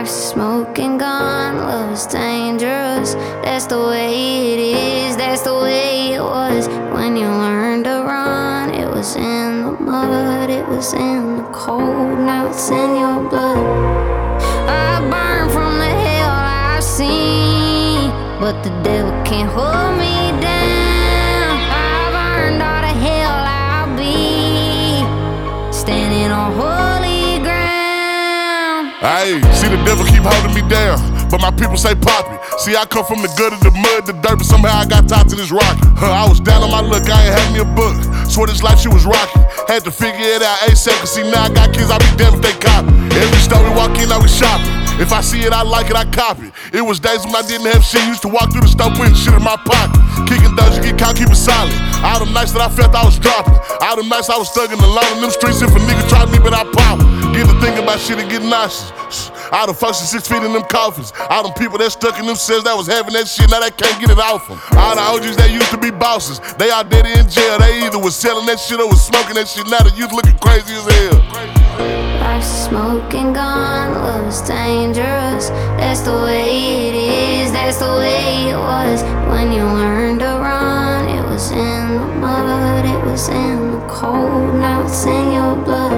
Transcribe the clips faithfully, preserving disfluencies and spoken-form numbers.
I smoke and gun, love is dangerous. That's the way it is, that's the way it was. When you learn to run, it was in the mud, it was in the cold, now it's in your blood. I burn from the hell I've seen, but the devil can't hold me down. I've earned all the hell I'll be, standing on holy ground. Ayy, see the devil keep holding me down, but my people say poppy. See, I come from the gutter, the mud, the dirt, but somehow I got tied to this rock. Huh, I was down on my luck, I ain't had me a book. Swear this life shit was rocky. Had to figure it out ASAP, cause see now I got kids, I be damned if they copy. Every store we walk in, I was shopping. If I see it, I like it, I copy. It was days when I didn't have shit, used to walk through the store putting shit in my pocket. Kicking thugs, you get caught, keep it solid. All them nights that I felt I was dropping. All them nights I was stuck in the alone in them streets. If a nigga tried me, but I pop. Get to thinking about shit and get nauseous. All the folks six feet in them coffins. All them people that stuck in them cells that was having that shit, now they can't get it off them. All the O Gs that used to be bosses, they all dead in jail. They either was selling that shit or was smoking that shit. Now the youth looking crazy as hell. Life's a smoking gun, love is dangerous. That's the way it is, that's the way it was. When you learn to run, it was in the mud, it was in the cold, now it's in your blood.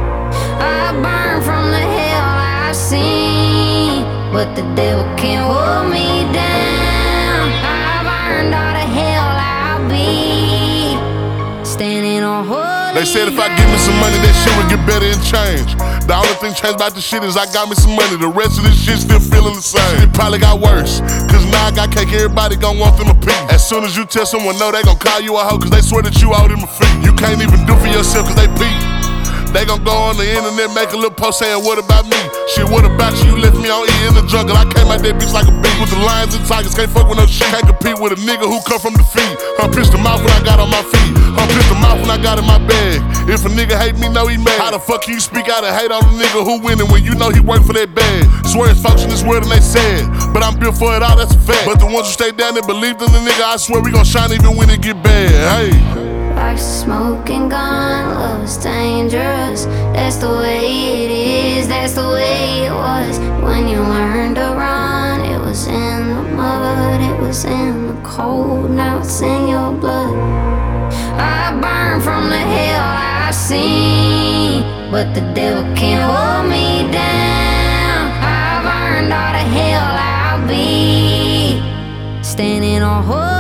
I burn from the hell I've seen, but the devil can't hold me down. I've earned all the hell I'll be, standing on holy ground. They said if I give me some money, that shit would get better and change. The only thing changed about the shit is I got me some money. The rest of this shit still feeling the same. It probably got worse, cause now I got cake, everybody gon' want them a piece. As soon as you tell someone no, they gon' call you a hoe, cause they swear that you owe them a fee. You can't even do for yourself cause they beat. They gon' go on the internet, make a little post saying, what about me? Shit, what about you? You left me on E in the jungle. I came out that bitch like a bee with the lions and tigers. Can't fuck with no shit. Can't compete with a nigga who come from the feet. I pissed him off when I got on my feet. I pissed him off when I got in my bag. If a nigga hate me, know he mad. How the fuck you speak out and hate on a nigga who winning when you know he work for that bag? Swear it's folks in this world and they sad, but I'm built for it all, that's a fact. But the ones who stay down there believed in the nigga, I swear we gon' shine even when it get bad. Hey. Life's a smoking gun, love is dangerous. That's the way it is, that's the way it was. When you learn to run, it was in the mud, it was in the cold, now it's in your blood. I burn from the hell I've seen, but the devil can't hold me down. I've earned all the hell I'll be, standing on hold.